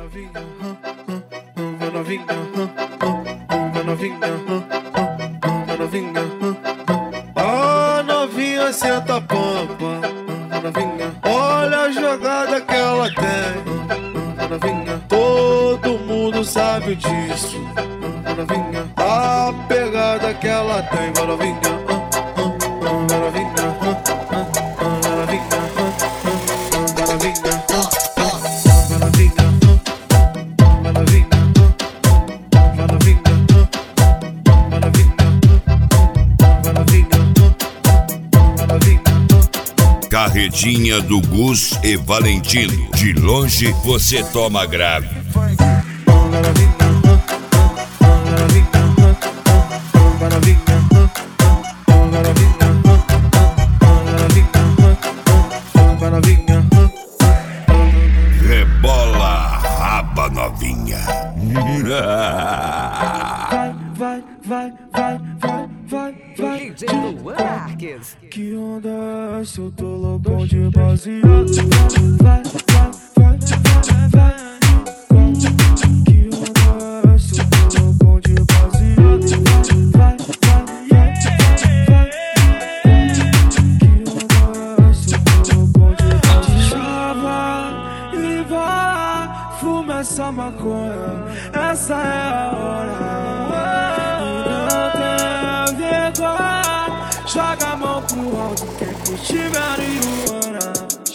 A novinha senta a pampa, olha a jogada que ela tem. Todo mundo sabe disso. A pegada que ela tem. Carretinha do Gus e Valentino. De longe você toma grave. Rebola a raba novinha. Vai. DJ Luan Marques. Que onda é essa? Eu tô loucão de baseado. Vai. Que onda é essa? Eu tô loucão de baseado. Vai. Que onda é essa? Eu tô loucão de baseado. Chava e vai, fuma essa maconha. Essa é a hora. Joga a mão pro alto, quem curtir marihuana.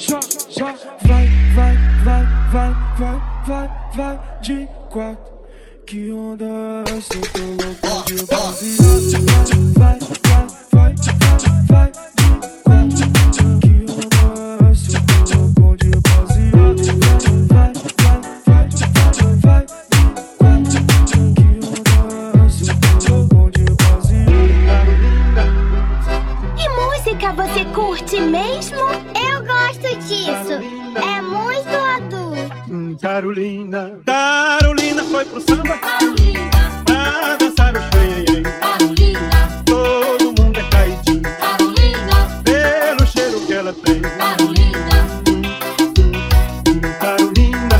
Vai de quatro. Que onda é essa? Eu tô louco de baseado. Vai de quatro. Que onda é essa? Eu tô louco de baseado. Vai de quatro. Que onda é essa? Eu tô louco de baseado. Você curte mesmo? Eu gosto disso. É muito adulto. Carolina foi pro samba. Carolina, Pra dançar o xenhen. Carolina, Todo mundo é caidinho Carolina, pelo cheiro que ela tem. Carolina, Carolina,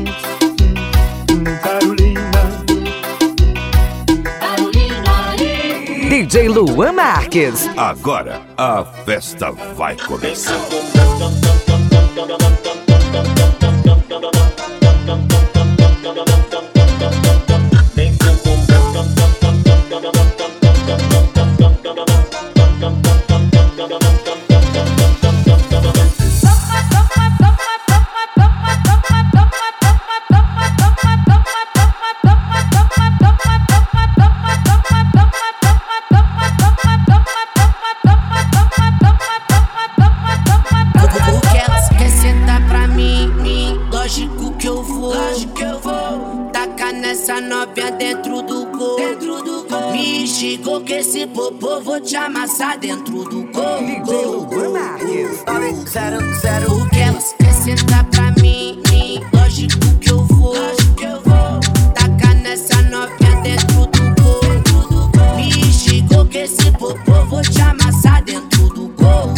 Carolina. DJ Luan Marques. Agora a festa vai começar. Chegou que esse popô vou te amassar dentro do gol. DJ Luan Marques. O que elas quer sentar pra mim, lógico que eu vou. Tacar nessa novinha dentro do gol. Me chegou que esse popô vou te amassar dentro do gol.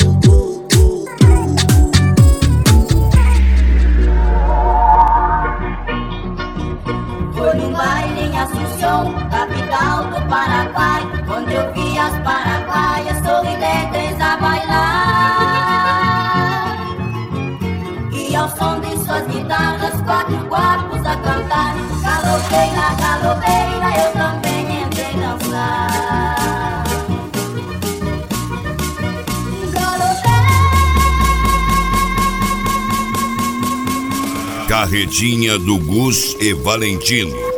foi num baile em Assunção, capital do Paraguai, onde eu vi as paraguaias sorridentes a bailar. E ao som de suas guitarras, quatro guapos a cantar. Galopeira, galopeira, eu também entrei dançar. Carretinha do Gus e Valentino.